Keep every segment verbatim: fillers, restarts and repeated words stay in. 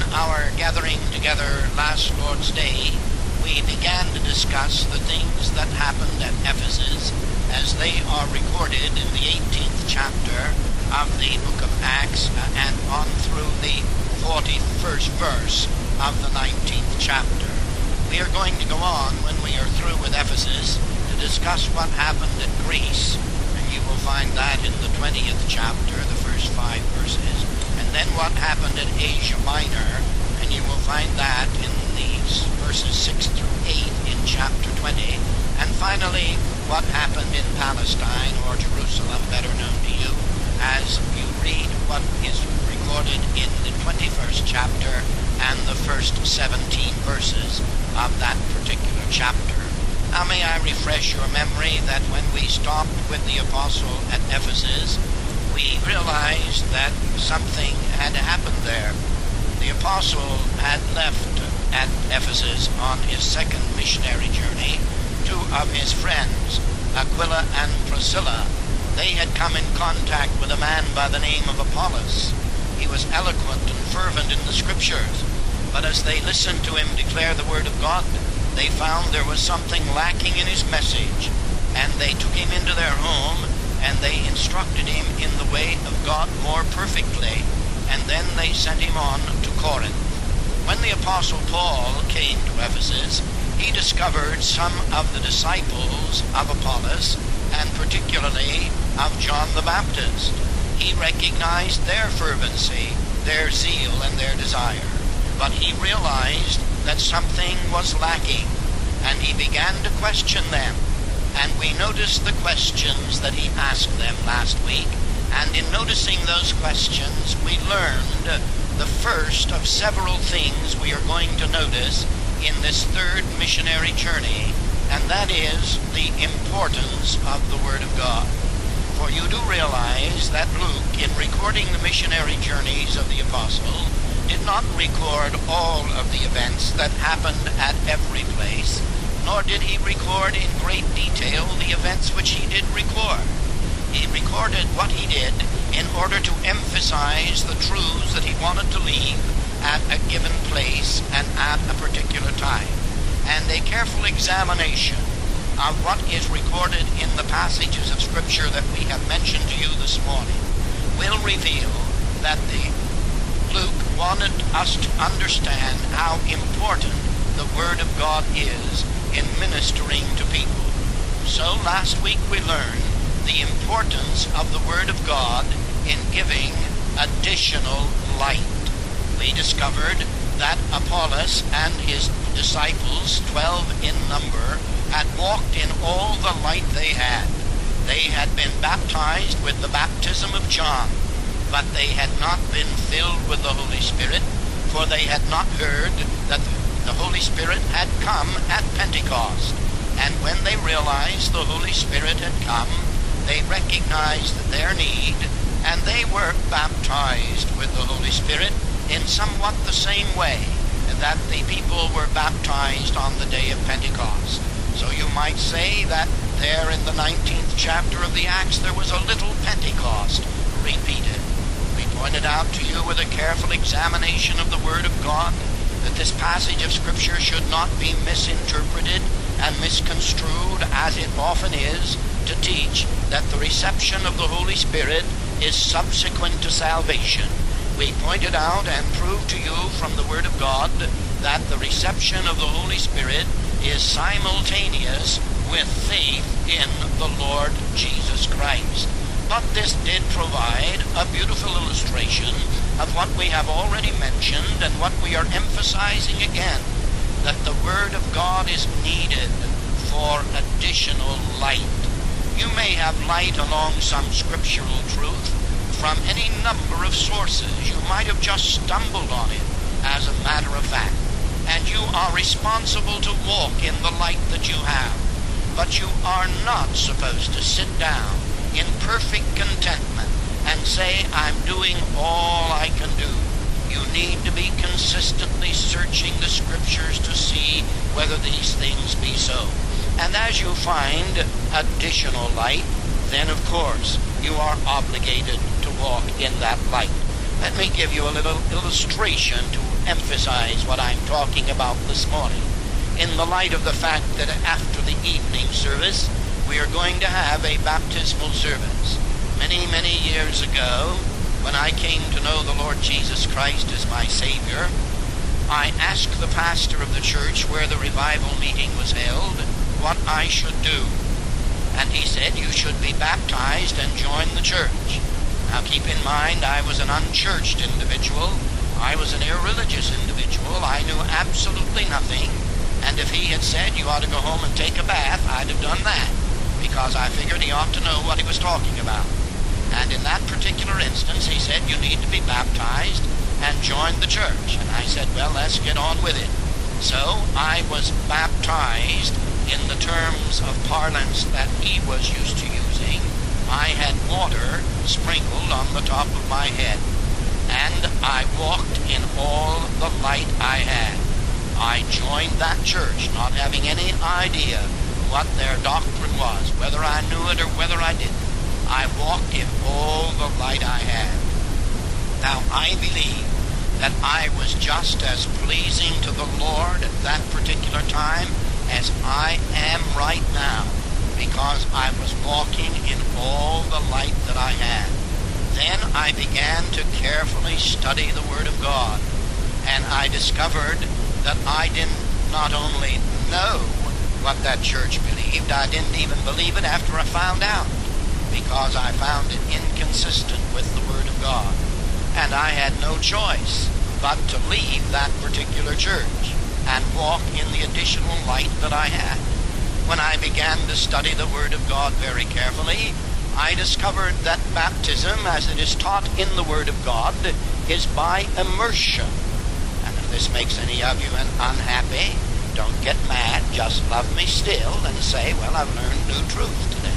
our gathering together last Lord's Day, we began to discuss the things that happened at Ephesus as they are recorded in the eighteenth chapter of the book of Acts and on through the forty-first verse of the nineteenth chapter. We are going to go on when we are through with Ephesus to discuss what happened at Greece, and you will find that in the twentieth chapter, the first five verses, and then what happened at Asia Minor, and you will find that in these verses six through eight in chapter twenty, and finally what happened in Palestine, or Jerusalem, better known to you, as you read what is recorded in the twenty-first chapter and the first seventeen verses of that particular chapter. Now may I refresh your memory that when we stopped with the apostle at Ephesus, we realized that something had happened there. The apostle had left at Ephesus on his second missionary journey. Two of his friends, Aquila and Priscilla, they had come in contact with a man by the name of Apollos. He was eloquent and fervent in the Scriptures, but as they listened to him declare the Word of God, they found there was something lacking in his message, and they took him into their home, and they instructed him in the way of God more perfectly, and then they sent him on to Corinth. When the Apostle Paul came to Ephesus, he discovered some of the disciples of Apollos, and particularly of John the Baptist. He recognized their fervency, their zeal, and their desire. But he realized that something was lacking, and he began to question them. And we noticed the questions that he asked them last week. And in noticing those questions, we learned the first of several things we are going to notice in this third missionary journey, and that is the importance of the Word of God. For you do realize that Luke, in recording the missionary journeys of the apostle, did not record all of the events that happened at every place, nor did he record in great detail the events which he did record. He recorded what he did in order to emphasize the truths that he wanted to leave at a given place and at a particular time. And a careful examination of what is recorded in the passages of Scripture that we have mentioned to you this morning will reveal that the Luke wanted us to understand how important the Word of God is in ministering to people. So last week we learned the importance of the Word of God in giving additional light. We discovered that Apollos and his disciples, twelve in number, had walked in all the light they had. They had been baptized with the baptism of John, but they had not been filled with the Holy Spirit, for they had not heard that the Holy Spirit had come at Pentecost. And when they realized the Holy Spirit had come, they recognized their need, and they were baptized with the Holy Spirit in somewhat the same way that the people were baptized on the day of Pentecost. So you might say that there in the nineteenth chapter of the Acts there was a little Pentecost repeated. We pointed out to you with a careful examination of the Word of God that this passage of Scripture should not be misinterpreted and misconstrued, as it often is, to teach that the reception of the Holy Spirit is subsequent to salvation. We pointed out and proved to you from the Word of God that the reception of the Holy Spirit is simultaneous with faith in the Lord Jesus Christ. But this did provide a beautiful illustration of what we have already mentioned and what we are emphasizing again, that the Word of God is needed for additional light. You may have light along some scriptural truth from any number of sources. You might have just stumbled on it as a matter of fact, and you are responsible to walk in the light that you have. But you are not supposed to sit down in perfect contentment and say, I'm doing all I can do. You need to be consistently searching the Scriptures to see whether these things be so. And as you find additional light, then of course you are obligated to walk in that light. Let me give you a little illustration to emphasize what I'm talking about this morning in the light of the fact that after the evening service, we are going to have a baptismal service. Many, many years ago, when I came to know the Lord Jesus Christ as my Savior, I asked the pastor of the church where the revival meeting was held what I should do. And he said, you should be baptized and join the church. Now keep in mind, I was an unchurched individual. I was an irreligious individual. I knew absolutely nothing. And if he had said you ought to go home and take a bath, I'd have done that, because I figured he ought to know what he was talking about. And in that particular instance, he said you need to be baptized and join the church. And I said, well, let's get on with it. So I was baptized in the terms of parlance that he was used to using. I had water sprinkled on the top of my head, and I walked in all the light I had. I joined that church, not having any idea what their doctrine was, whether I knew it or whether I didn't. I walked in all the light I had. Now, I believe that I was just as pleasing to the Lord at that particular time as I am right now, because I was walking in all the light that I had. Then I began to carefully study the Word of God, and I discovered that I didn't not only know what that church believed, I didn't even believe it after I found out, because I found it inconsistent with the Word of God. And I had no choice but to leave that particular church and walk in the additional light that I had. When I began to study the Word of God very carefully, I discovered that baptism, as it is taught in the Word of God, is by immersion. And if this makes any of you unhappy, don't get mad, just love me still and say, well, I've learned new truth today.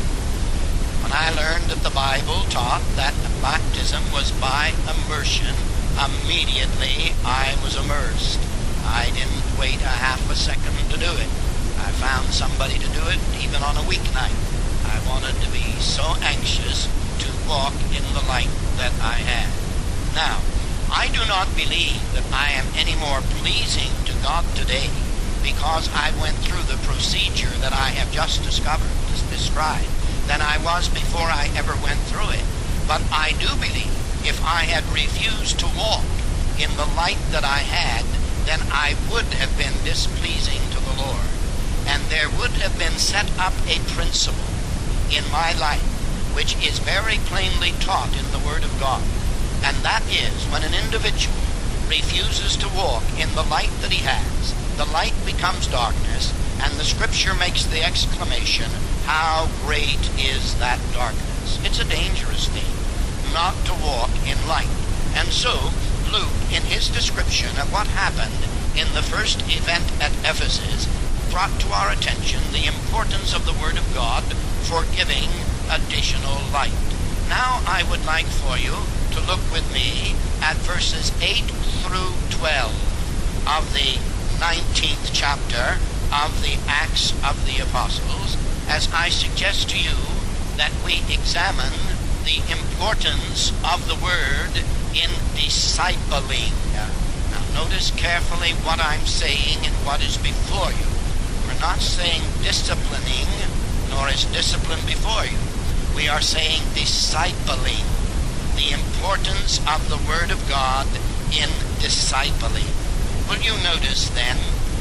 When I learned that the Bible taught that baptism was by immersion, immediately I was immersed. I didn't wait a half a second to do it. I found somebody to do it even on a weeknight. I wanted to be so anxious to walk in the light that I had. Now, I do not believe that I am any more pleasing to God today because I went through the procedure that I have just discovered, described, than I was before I ever went through it. But I do believe if I had refused to walk in the light that I had, then I would have been displeasing to the Lord. And there would have been set up a principle in my life which is very plainly taught in the Word of God. And that is, when an individual refuses to walk in the light that he has, the light becomes darkness, and the Scripture makes the exclamation, how great is that darkness. It's a dangerous thing not to walk in light. And so, Luke, in his description of what happened in the first event at Ephesus, brought to our attention the importance of the Word of God for giving additional light. Now I would like for you to look with me at verses eight through twelve of the nineteenth chapter of the Acts of the Apostles, as I suggest to you that we examine the importance of the Word in discipling. Now notice carefully what I'm saying and what is before you. We're not saying disciplining, nor is discipline before you. We are saying discipling, the importance of the Word of God in discipling. Will you notice then,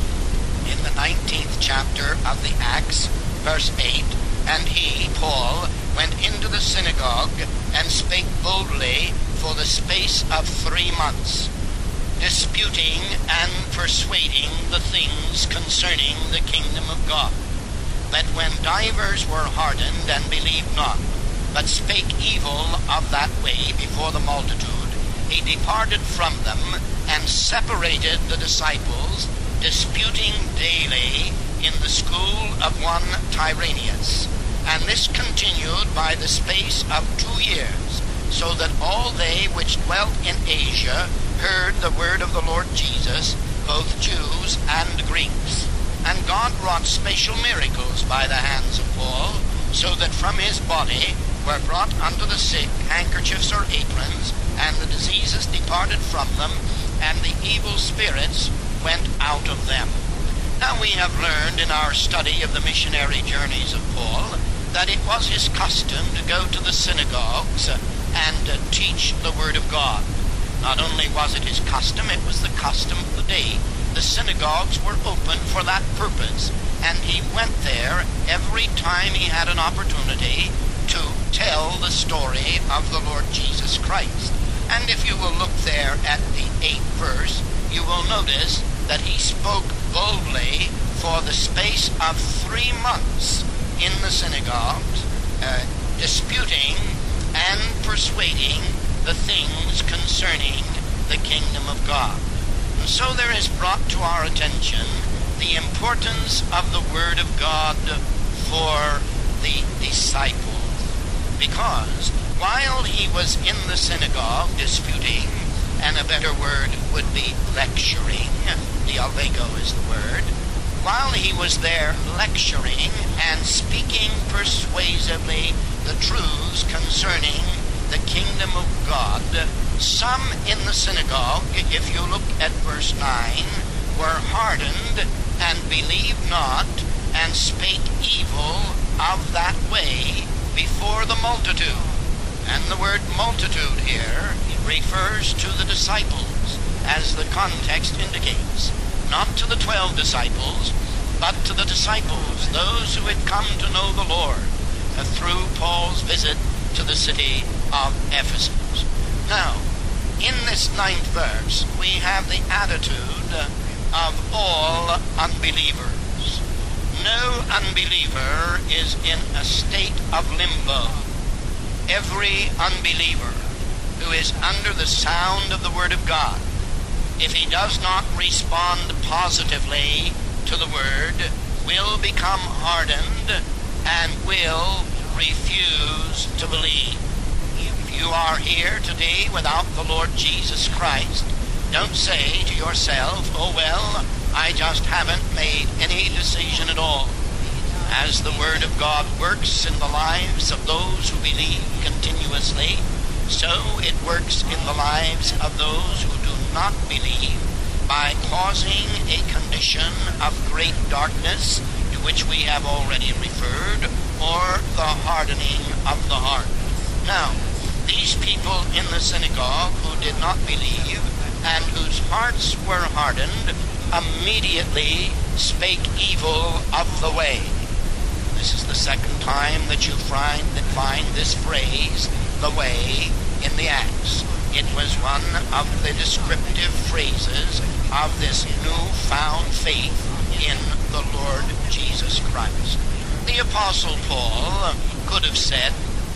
in the nineteenth chapter of the Acts, verse eight, and he, Paul, went into the synagogue and spake boldly for the space of three months, disputing and persuading the things concerning the kingdom of God. That when divers were hardened and believed not, but spake evil of that way before the multitude, he departed from them and separated the disciples, disputing daily in the school of one Tyrannus. And this continued by the space of two years, so that all they which dwelt in Asia heard the word of the Lord Jesus, both Jews and Greeks. And God wrought special miracles by the hands of Paul, so that from his body were brought unto the sick handkerchiefs or aprons, and the diseases departed from them, and the evil spirits went out of them. Now we have learned in our study of the missionary journeys of Paul that it was his custom to go to the synagogues and uh, teach the Word of God. Not only was it his custom, it was the custom of the day. The synagogues were open for that purpose, and he went there every time he had an opportunity to tell the story of the Lord Jesus Christ. And if you will look there at the eighth verse, you will notice that he spoke boldly for the space of three months in the synagogues, uh, disputing and persuading the things concerning the kingdom of God. And so there is brought to our attention the importance of the Word of God for the disciples. Because while he was in the synagogue disputing, and a better word would be lecturing, dialego is the word, while he was there lecturing and speaking persuasively the truths concerning the kingdom of God, some in the synagogue, if you look at verse nine, were hardened and believed not, and spake evil of that way before the multitude. And the word multitude here refers to the disciples, as the context indicates. Not to the twelve disciples, but to the disciples, those who had come to know the Lord uh, through Paul's visit to the city of Ephesus. Now, in this ninth verse, we have the attitude of all unbelievers. No unbeliever is in a state of limbo. Every unbeliever who is under the sound of the Word of God, if he does not respond positively to the Word, will become hardened and will refuse to believe. If you are here today without the Lord Jesus Christ, don't say to yourself, oh well, I just haven't made any decision at all. As the Word of God works in the lives of those who believe continuously, so it works in the lives of those who do not believe by causing a condition of great darkness to which we have already referred, or the hardening of the heart. Now, these people in the synagogue who did not believe and whose hearts were hardened immediately spake evil of the way. This is the second time that you find, that find this phrase, the way, in the Acts. It was one of the descriptive phrases of this newfound faith in the Lord Jesus Christ. The Apostle Paul could have said,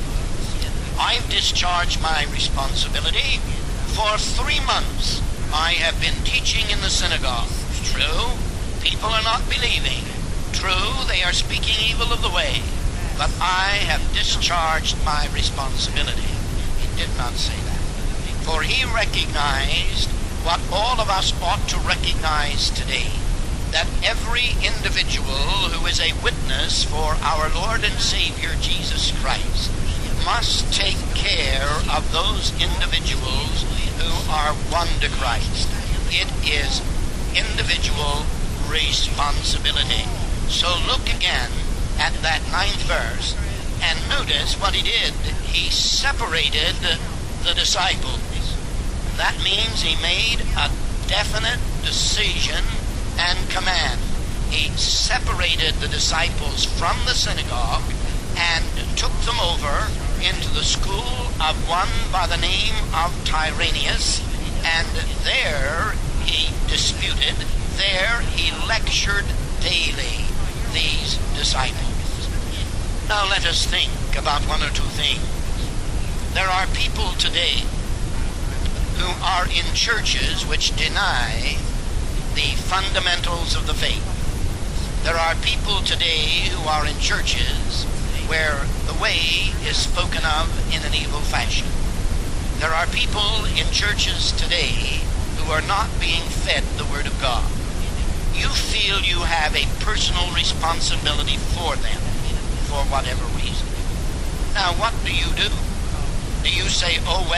I've discharged my responsibility. For three months I have been teaching in the synagogue. True, people are not believing. True, they are speaking evil of the way. But I have discharged my responsibility. He did not say that. For he recognized what all of us ought to recognize today, that every individual who is a witness for our Lord and Savior Jesus Christ must take care of those individuals who are one to Christ. It is individual responsibility. So look again at that ninth verse and notice what he did. He separated the disciples. That means he made a definite decision and command. He separated the disciples from the synagogue and took them over into the school of one by the name of Tyrannus, and there he disputed, there he lectured daily these disciples. Now let us think about one or two things. There are people today who are in churches which deny the fundamentals of the faith. There are people today who are in churches where the way is spoken of in an evil fashion. There are people in churches today who are not being fed the Word of God. You feel you have a personal responsibility for them, for whatever reason. Now, what do you do? Do you say, oh well,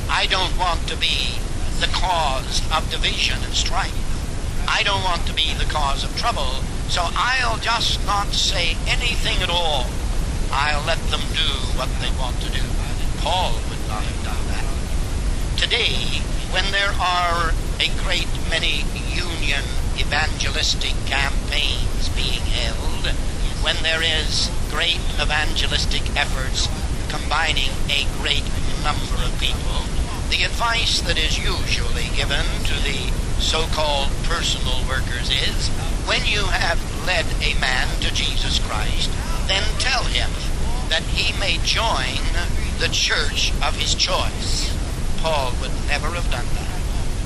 I don't want to be the cause of division and strife. I don't want to be the cause of trouble, so I'll just not say anything at all. I'll let them do what they want to do. Paul would not have done that. Today, when there are a great many union evangelistic campaigns being held, when there is great evangelistic efforts combining a great number of people, the advice that is usually given to the so-called personal workers is, when you have led a man to Jesus Christ, then tell him that he may join the church of his choice. Paul would never have done that.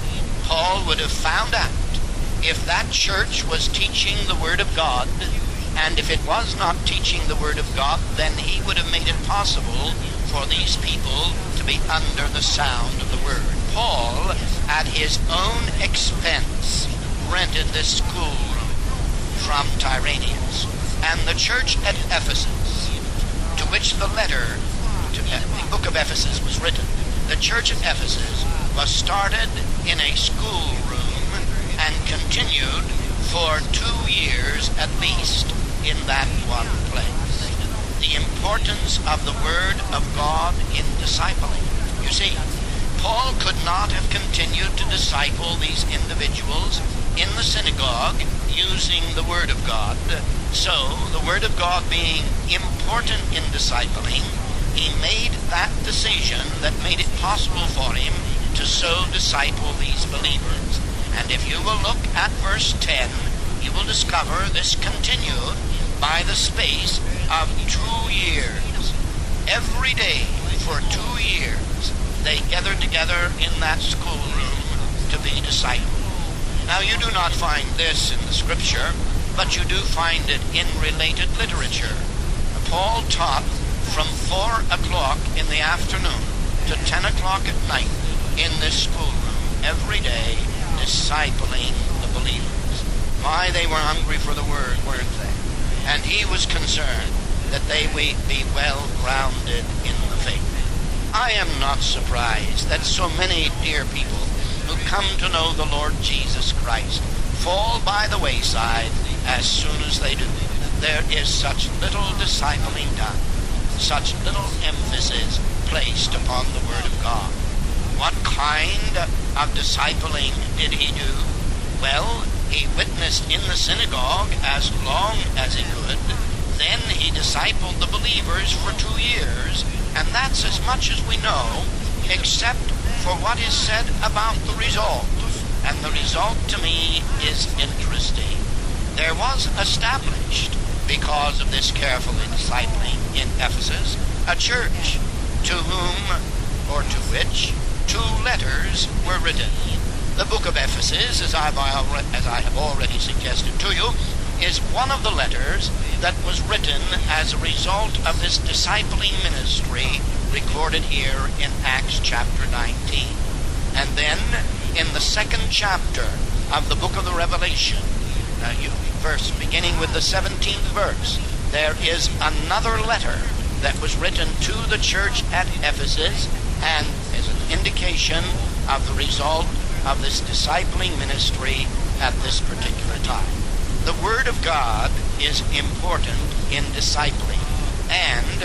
Paul would have found out if that church was teaching the Word of God, and if it was not teaching the Word of God, then he would have made it possible for these people to be under the sound of the Word. Paul, at his own expense, rented this schoolroom from Tyrannus, and the church at Ephesus, to which the letter to the book of Ephesus was written, the church at Ephesus was started in a schoolroom and continued for two years at least in that one place. The importance of the Word of God in discipling. You see, Paul could not have continued to disciple these individuals in the synagogue using the Word of God. So, the Word of God being important in discipling, he made that decision that made it possible for him to so disciple these believers. And if you will look at verse ten, you will discover this continued by the space of two years. Every day for two years they gathered together in that schoolroom to be discipled. Now you do not find this in the Scripture, but you do find it in related literature. Paul taught from four o'clock in the afternoon to ten o'clock at night in this schoolroom every day, discipling the believers. Why, they were hungry for the Word, weren't they? And he was concerned that they would be well grounded in the faith. I am not surprised that so many dear people who come to know the Lord Jesus Christ fall by the wayside as soon as they do. There is such little discipling done, such little emphasis placed upon the Word of God. What kind of discipling did he do? Well, he witnessed in the synagogue as long as he could. Then he discipled the believers for two years, and that's as much as we know, except for what is said about the result. And the result to me is interesting. There was established, because of this careful discipling in Ephesus, a church to whom, or to which, two letters were written. The book of Ephesus, as I've already, as I have already suggested to you, is one of the letters that was written as a result of this discipling ministry recorded here in Acts chapter nineteen. And then in the second chapter of the book of the Revelation, uh, you, verse beginning with the seventeenth verse, there is another letter that was written to the church at Ephesus, and is an indication of the result of this discipling ministry at this particular time. The Word of God is important in discipling, and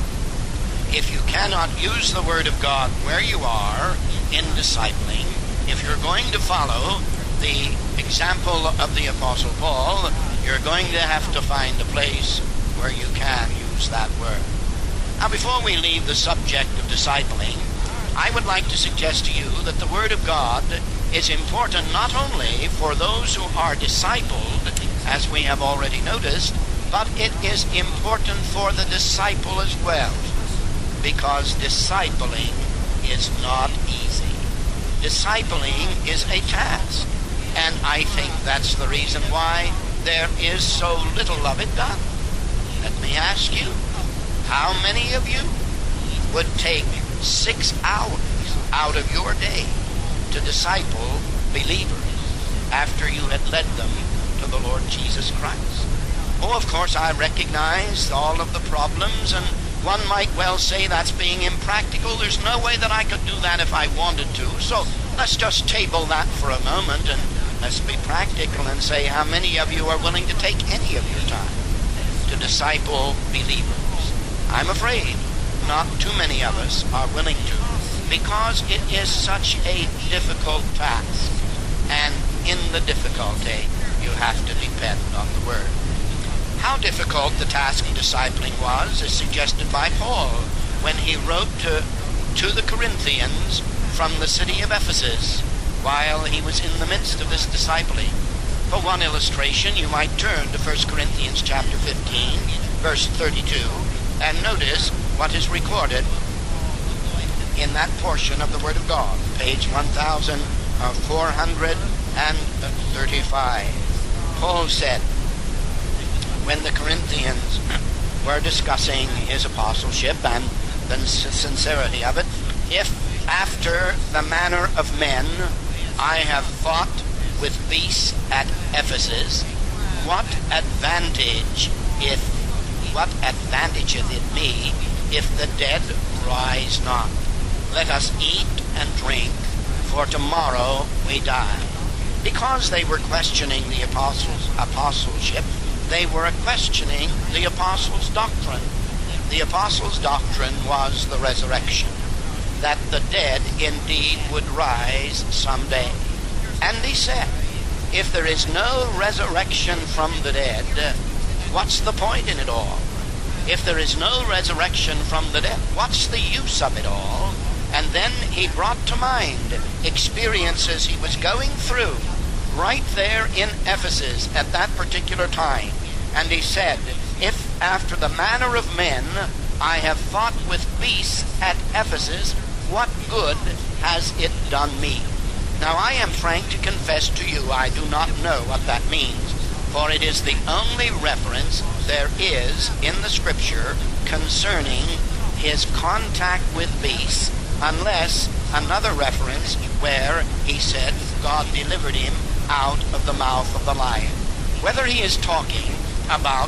if you cannot use the Word of God where you are in discipling, if you're going to follow the example of the Apostle Paul, you're going to have to find a place where you can use that word. Now, before we leave the subject of discipling, I would like to suggest to you that the Word of God is important not only for those who are discipled, as we have already noticed, but it is important for the disciple as well, because discipling is not easy. Discipling is a task, and I think that's the reason why there is so little of it done. Let me ask you, how many of you would take six hours out of your day to disciple believers after you had led them to the Lord Jesus Christ? Oh, of course, I recognize all of the problems and one might well say that's being impractical. There's no way that I could do that if I wanted to. So let's just table that for a moment and let's be practical and say how many of you are willing to take any of your time to disciple believers. I'm afraid not too many of us are willing to, because it is such a difficult task. And in the difficulty, you have to depend on the Word. How difficult the task of discipling was is suggested by Paul when he wrote to, to the Corinthians from the city of Ephesus while he was in the midst of this discipling. For one illustration, you might turn to First Corinthians chapter fifteen, verse thirty-two, and notice what is recorded in that portion of the Word of God, page one thousand four hundred thirty-five. Paul said, when the Corinthians were discussing his apostleship and the sincerity of it, if after the manner of men I have fought with beasts at Ephesus, what advantage if what advantageth it me if the dead rise not? Let us eat and drink, for tomorrow we die. Because they were questioning the apostles' apostleship, they were questioning the apostles' doctrine. The apostles' doctrine was the resurrection, that the dead indeed would rise someday. And he said, if there is no resurrection from the dead, what's the point in it all? If there is no resurrection from the dead, what's the use of it all? And then he brought to mind experiences he was going through right there in Ephesus at that particular time. And he said, if after the manner of men I have fought with beasts at Ephesus, what good has it done me? Now I am frank to confess to you, I do not know what that means, for it is the only reference there is in the Scripture concerning his contact with beasts, unless another reference where he said God delivered him out of the mouth of the lion. Whether he is talking about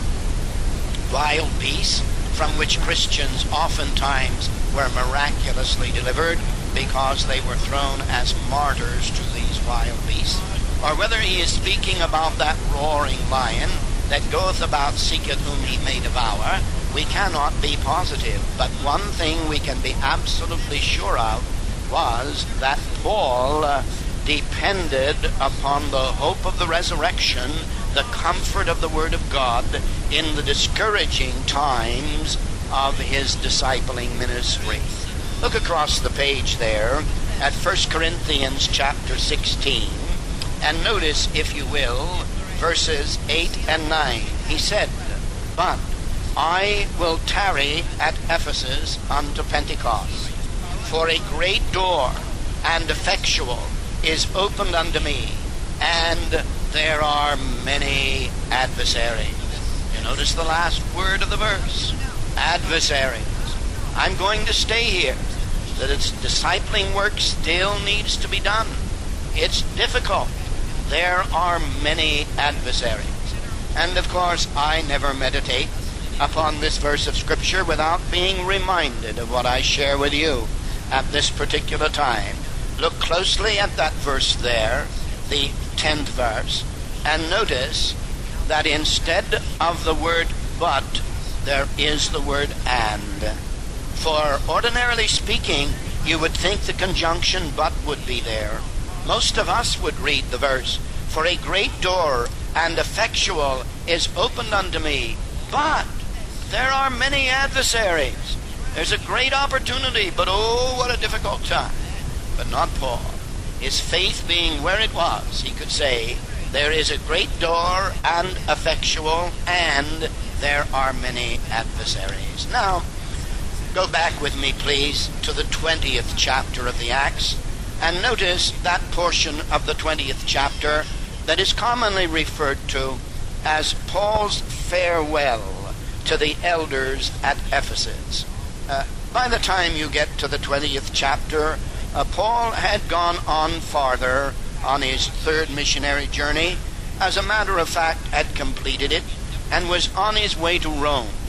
wild beasts from which Christians oftentimes were miraculously delivered because they were thrown as martyrs to these wild beasts, or whether he is speaking about that roaring lion that goeth about seeketh whom he may devour, we cannot be positive. But one thing we can be absolutely sure of was that Paul uh, depended upon the hope of the resurrection, the comfort of the Word of God in the discouraging times of his discipling ministry. Look across the page there at First Corinthians chapter sixteen, and notice, if you will, verses eight and nine. He said, but I will tarry at Ephesus unto Pentecost, for a great door and effectual is opened unto me, and there are many adversaries. You notice the last word of the verse, adversaries. I'm going to stay here. That its discipling work still needs to be done. It's difficult. There are many adversaries. And of course, I never meditate upon this verse of Scripture without being reminded of what I share with you at this particular time. Look closely at that verse there, the tenth verse, and notice that instead of the word but, there is the word and. For ordinarily speaking, you would think the conjunction but would be there. Most of us would read the verse, for a great door and effectual is opened unto me, but there are many adversaries. There's a great opportunity, but oh, what a difficult time. But not Paul. His faith being where it was, he could say, there is a great door and effectual, and there are many adversaries. Now, go back with me, please, to the twentieth chapter of the Acts, and notice that portion of the twentieth chapter that is commonly referred to as Paul's farewell to the elders at Ephesus. Uh, by the time you get to the twentieth chapter, uh, Paul had gone on farther on his third missionary journey. As a matter of fact, had completed it and was on his way to Rome.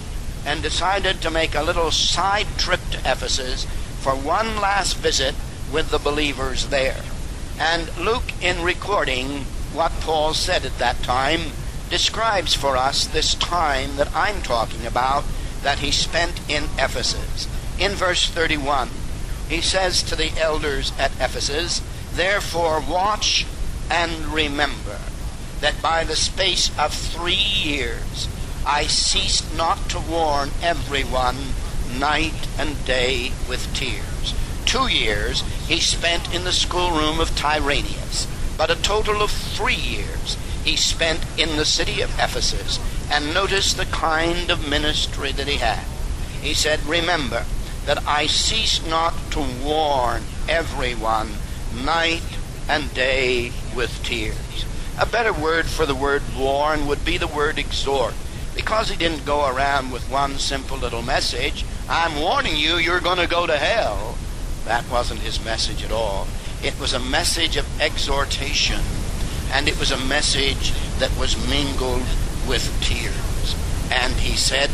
and decided to make a little side trip to Ephesus for one last visit with the believers there. And Luke, in recording what Paul said at that time, describes for us this time that I'm talking about that he spent in Ephesus. In verse thirty-one, he says to the elders at Ephesus, "Therefore watch and remember that by the space of three years I ceased not to warn everyone night and day with tears." Two years he spent in the schoolroom of Tyrannus, but a total of three years he spent in the city of Ephesus. And notice the kind of ministry that he had. He said, "Remember that I cease not to warn everyone night and day with tears." A better word for the word warn would be the word exhort, because he didn't go around with one simple little message, "I'm warning you, you're going to go to hell." That wasn't his message at all. It was a message of exhortation, and it was a message that was mingled with tears. And he said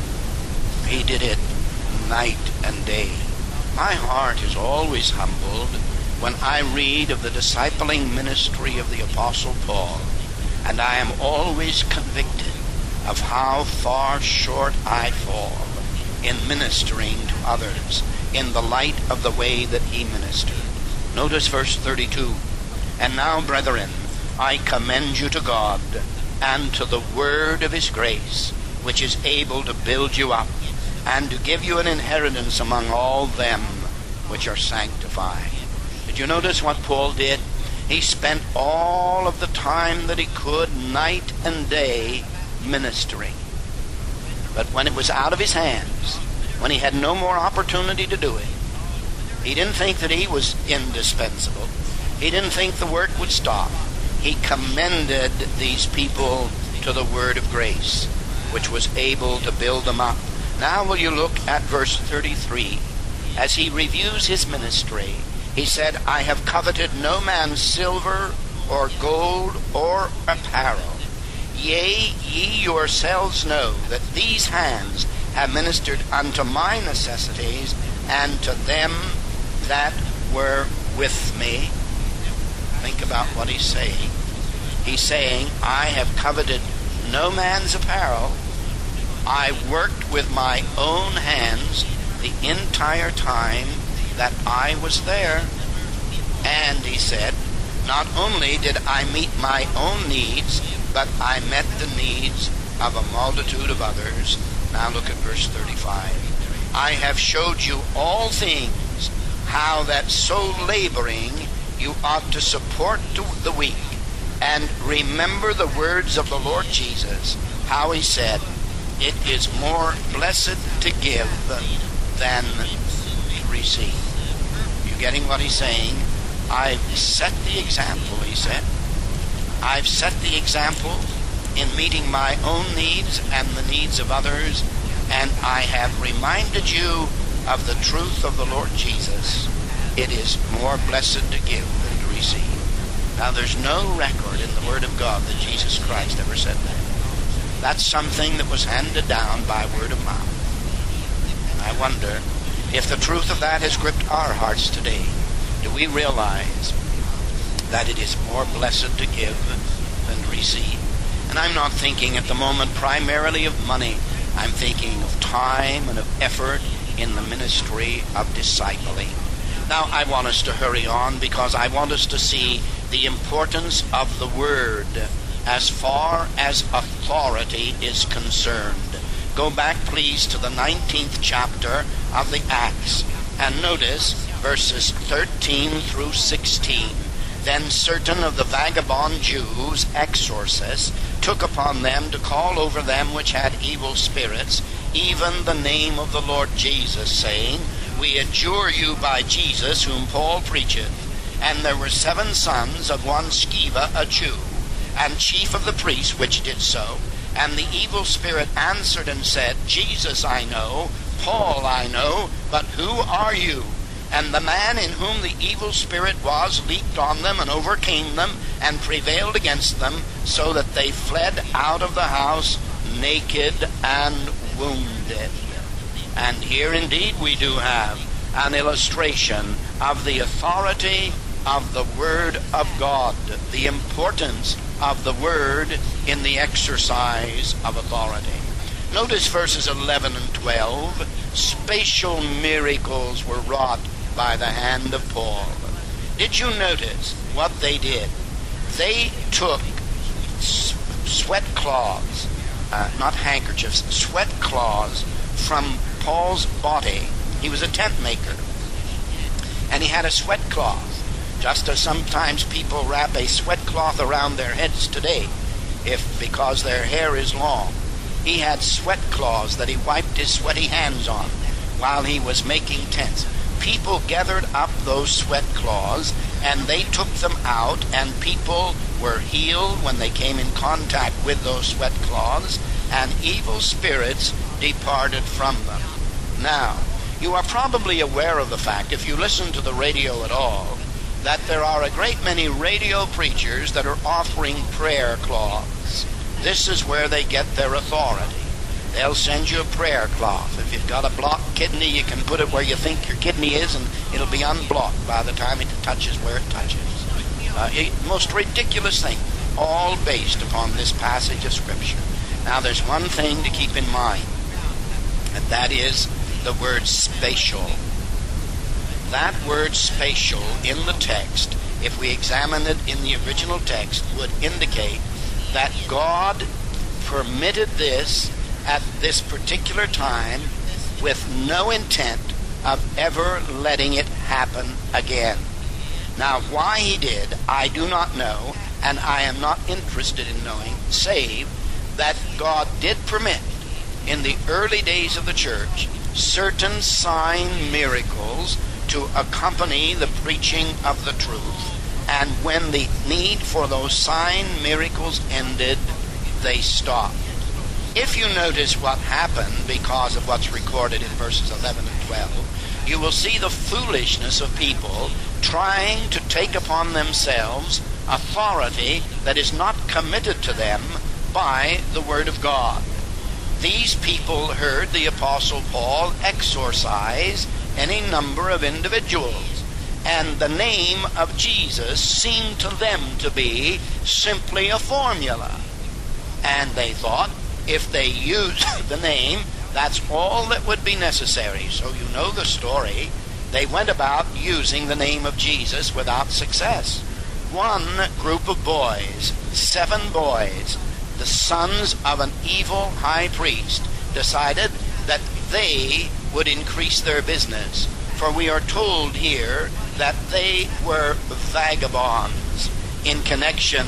he did it night and day. My heart is always humbled when I read of the discipling ministry of the Apostle Paul, and I am always convicted of how far short I fall in ministering to others in the light of the way that he ministered. Notice verse thirty-two. "And now, brethren, I commend you to God and to the word of his grace, which is able to build you up and to give you an inheritance among all them which are sanctified." Did you notice what Paul did? He spent all of the time that he could, night and day, ministering. But when it was out of his hands, when he had no more opportunity to do it, he didn't think that he was indispensable. He didn't think the work would stop. He commended these people to the word of grace, which was able to build them up. Now will you look at verse thirty-three. As he reviews his ministry, he said, "I have coveted no man's silver or gold or apparel. Yea, ye yourselves know that these hands have ministered unto my necessities and to them that were with me." Think about what he's saying. He's saying, I have coveted no man's apparel. I worked with my own hands the entire time that I was there. And he said, not only did I meet my own needs, but I met the needs of a multitude of others. Now look at verse thirty-five. "I have showed you all things, how that so laboring you ought to support the weak, and remember the words of the Lord Jesus, how he said, it is more blessed to give than to receive." You getting what he's saying? I've set the example, he said. I've set the example in meeting my own needs and the needs of others, and I have reminded you of the truth of the Lord Jesus. It is more blessed to give than to receive. Now there's no record in the Word of God that Jesus Christ ever said that. That's something that was handed down by word of mouth. And I wonder if the truth of that has gripped our hearts today. Do we realize that it is more blessed to give than to receive? And I'm not thinking at the moment primarily of money. I'm thinking of time and of effort in the ministry of discipling. Now I want us to hurry on because I want us to see the importance of the Word as far as authority is concerned. Go back please to the nineteenth chapter of the Acts and notice verses thirteen through sixteen. "Then certain of the vagabond Jews, exorcists, took upon them to call over them which had evil spirits, even the name of the Lord Jesus, saying, We adjure you by Jesus whom Paul preacheth. And there were seven sons of one Sceva, a Jew, and chief of the priests which did so. And the evil spirit answered and said, Jesus I know, Paul I know, but who are you? And the man in whom the evil spirit was leaped on them and overcame them and prevailed against them, so that they fled out of the house naked and wounded. And here indeed we do have an illustration of the authority of the Word of God, the importance of the Word in the exercise of authority. Notice verses eleven and twelve. Spatial miracles were wrought by the hand of Paul. Did you notice what they did? They took sweat cloths, uh, not handkerchiefs, sweat cloths from Paul's body. He was a tent maker, and he had a sweat cloth, just as sometimes people wrap a sweat cloth around their heads today, if because their hair is long. He had sweat cloths that he wiped his sweaty hands on while he was making tents. People gathered up those sweat cloths, and they took them out, and people were healed when they came in contact with those sweat cloths, and evil spirits departed from them. Now, you are probably aware of the fact, if you listen to the radio at all, that there are a great many radio preachers that are offering prayer cloths. This is where they get their authority. They'll send you a prayer cloth. If you've got a blocked kidney, you can put it where you think your kidney is, and it'll be unblocked by the time it touches where it touches. Uh, a most ridiculous thing, all based upon this passage of Scripture. Now, there's one thing to keep in mind, and that is the word spatial. That word spatial in the text, if we examine it in the original text, would indicate that God permitted this at this particular time with no intent of ever letting it happen again. Now, why he did, I do not know, and I am not interested in knowing, save that God did permit in the early days of the church certain sign miracles to accompany the preaching of the truth, and when the need for those sign miracles ended, they stopped. If you notice what happened because of what's recorded in verses eleven and twelve, you will see the foolishness of people trying to take upon themselves authority that is not committed to them by the Word of God. These people heard the Apostle Paul exorcise any number of individuals, and the name of Jesus seemed to them to be simply a formula. And they thought if they used the name, that's all that would be necessary. So you know the story. They went about using the name of Jesus without success. One group of boys, seven boys, the sons of an evil high priest, decided that they would increase their business. For we are told here that they were vagabonds in connection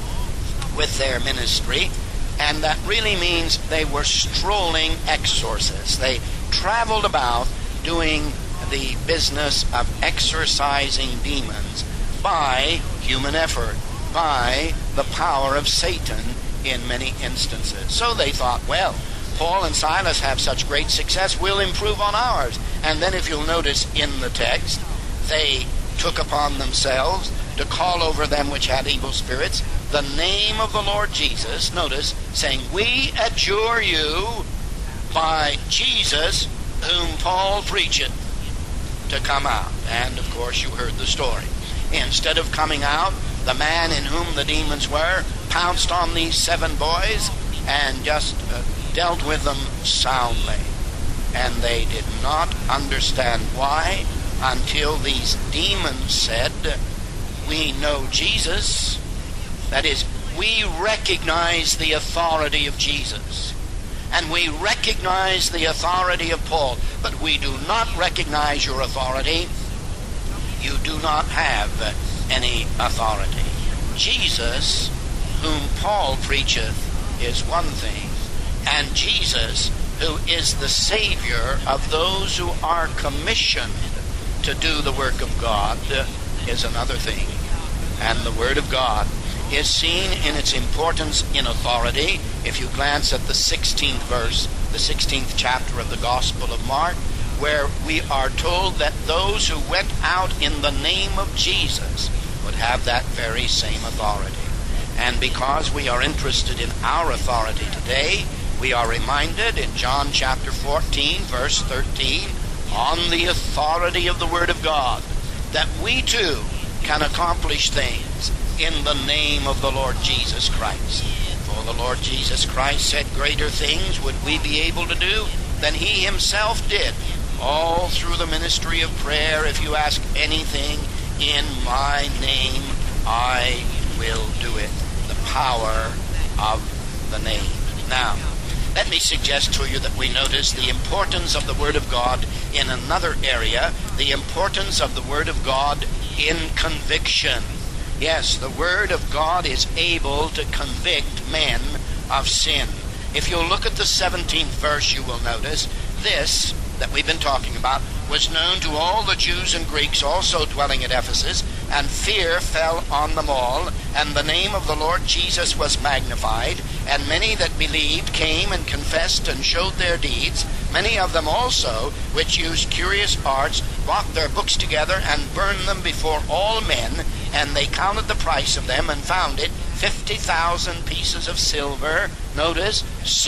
with their ministry, and that really means they were strolling exorcists. They traveled about doing the business of exorcising demons by human effort, by the power of Satan in many instances. So they thought, well, Paul and Silas have such great success, we'll improve on ours. And then if you'll notice in the text, they took upon themselves to call over them which had evil spirits the name of the Lord Jesus, notice, saying, we adjure you by Jesus whom Paul preacheth, to come out. And of course you heard the story. Instead of coming out, the man in whom the demons were pounced on these seven boys and just uh, dealt with them soundly. And they did not understand why until these demons said, we know Jesus. That is, we recognize the authority of Jesus. And we recognize the authority of Paul. But we do not recognize your authority. You do not have any authority. Jesus, whom Paul preacheth, is one thing. And Jesus, who is the Savior of those who are commissioned to do the work of God, is another thing. And the Word of God is seen in its importance in authority. If you glance at the sixteenth verse, the sixteenth chapter of the Gospel of Mark, where we are told that those who went out in the name of Jesus would have that very same authority. And because we are interested in our authority today, We are reminded in John chapter fourteen, verse thirteen, on the authority of the Word of God, that we too can accomplish things in the name of the Lord Jesus Christ. For the Lord Jesus Christ said, greater things would we be able to do than he himself did. All through the ministry of prayer, if you ask anything in my name, I will do it. The power of the name. Now, let me suggest to you that we notice the importance of the Word of God in another area, the importance of the Word of God in conviction. Yes, the Word of God is able to convict men of sin. If you look at the seventeenth verse, you will notice this that we've been talking about was known to all the Jews and Greeks also dwelling at Ephesus, and fear fell on them all, and the name of the Lord Jesus was magnified, and many that believed came and confessed and showed their deeds. Many of them also, which used curious arts, brought their books together and burned them before all men, and they counted the price of them and found it fifty thousand pieces of silver. Notice,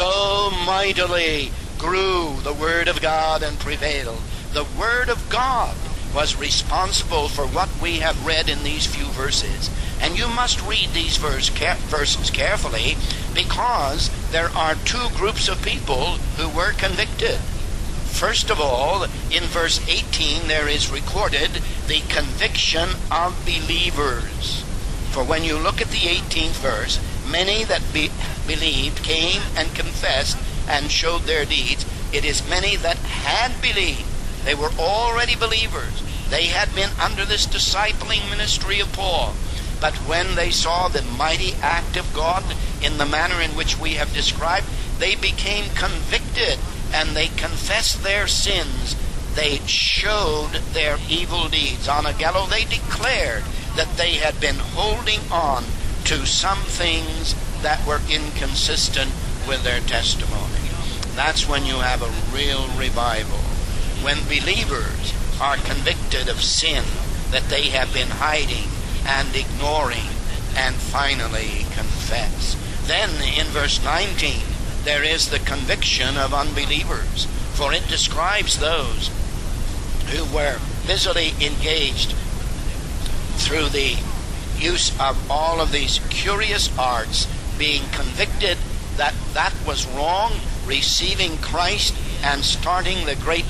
so mightily grew the Word of God and prevailed. The Word of God was responsible for what we have read in these few verses. And you must read these verse, care, verses carefully, because there are two groups of people who were convicted. First of all, in verse eighteen, there is recorded the conviction of believers. For when you look at the eighteenth verse, many that be, believed came and confessed and showed their deeds. It is many that had believed. They were already believers. They had been under this discipling ministry of Paul. But when they saw the mighty act of God in the manner in which we have described, they became convicted and they confessed their sins. They showed their evil deeds. On Agello, they declared that they had been holding on to some things that were inconsistent with their testimony. That's when you have a real revival. When believers are convicted of sin that they have been hiding and ignoring and finally confess. Then in verse nineteen, there is the conviction of unbelievers, for it describes those who were busily engaged through the use of all of these curious arts, being convicted that that was wrong, receiving Christ and starting the great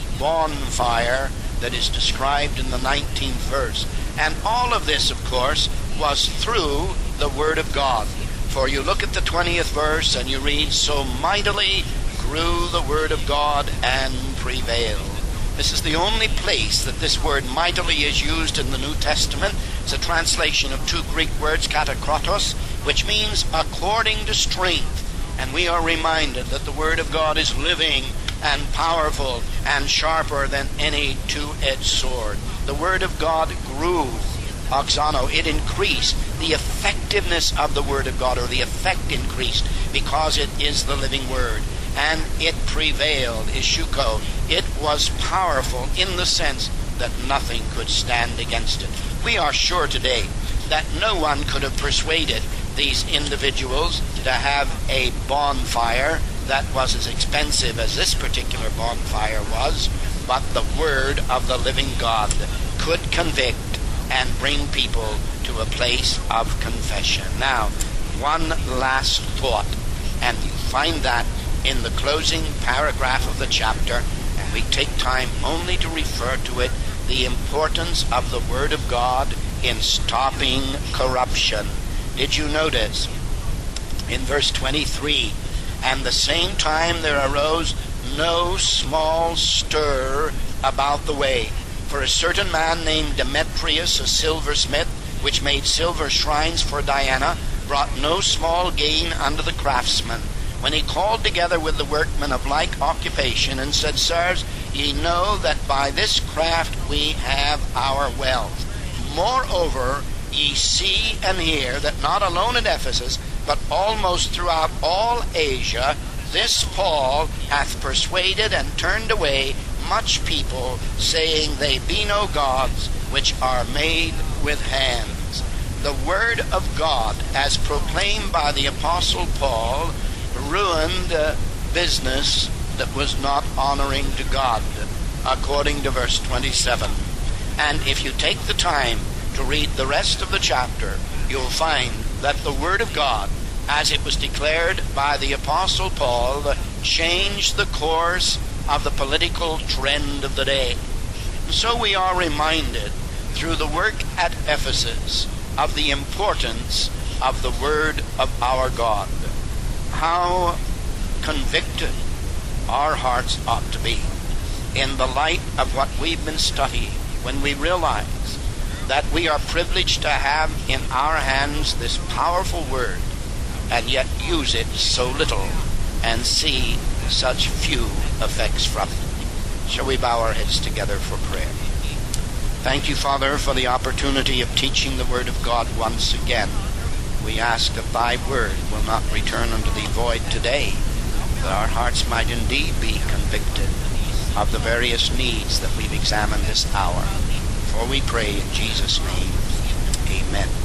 bonfire that is described in the nineteenth verse. And all of this, of course, was through the Word of God. For you look at the twentieth verse and you read, so mightily grew the Word of God and prevailed. This is the only place that this word mightily is used in the New Testament. It's a translation of two Greek words, katakrotos, which means according to strength. And we are reminded that the Word of God is living and powerful and sharper than any two-edged sword. The Word of God grew, oxano, it increased. The effectiveness of the Word of God, or the effect increased, because it is the living Word. And it prevailed, ishuko. It was powerful in the sense that nothing could stand against it. We are sure today that no one could have persuaded these individuals to have a bonfire that was as expensive as this particular bonfire was, but the Word of the living God could convict and bring people to a place of confession. Now, one last thought, and you find that in the closing paragraph of the chapter, and we take time only to refer to it, the importance of the Word of God in stopping corruption. Did you notice in verse twenty-three, and the same time there arose no small stir about the way, for a certain man named Demetrius, a silversmith, which made silver shrines for Diana, brought no small gain unto the craftsmen, when he called together with the workmen of like occupation, and said, Sirs, ye know that by this craft we have our wealth. Moreover, ye see and hear that not alone at Ephesus, but almost throughout all Asia, this Paul hath persuaded and turned away much people, saying they be no gods which are made with hands. The Word of God, as proclaimed by the Apostle Paul, ruined uh, business that was not honoring to God, according to verse twenty-seven. And if you take the time to read the rest of the chapter, you'll find that the Word of God, as it was declared by the Apostle Paul, changed the course of the political trend of the day. So we are reminded through the work at Ephesus of the importance of the Word of our God. How convicted our hearts ought to be in the light of what we've been studying, when we realize that we are privileged to have in our hands this powerful Word, and yet use it so little and see such few effects from it. Shall we bow our heads together for prayer? Thank you, Father, for the opportunity of teaching the Word of God once again. We ask that thy Word will not return unto thee void today, that our hearts might indeed be convicted of the various needs that we've examined this hour. For we pray in Jesus' name, amen.